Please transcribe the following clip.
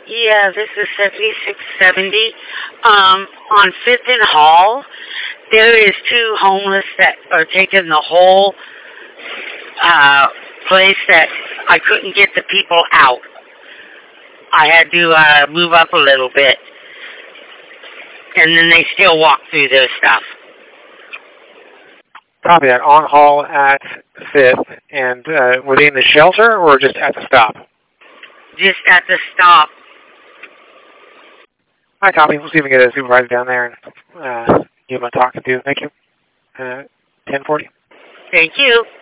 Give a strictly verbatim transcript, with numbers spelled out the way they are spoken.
Yeah, this is seventy-six seventy. Um, on Fifth and Hall, there is two homeless that are taking the whole uh, place that I couldn't get the people out. I had to uh, move up a little bit. And then they still walk through their stuff. Copy that. On Hall at Fifth. And uh, were they in the shelter or just at the stop? Just at the stop. Hi, copy. We'll see if we can get a supervisor down there and uh, give him a talk to. Thank you. Uh, ten forty. Thank you.